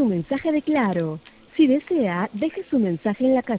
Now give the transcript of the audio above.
mensaje de Claro. Si desea, deje su mensaje en la casilla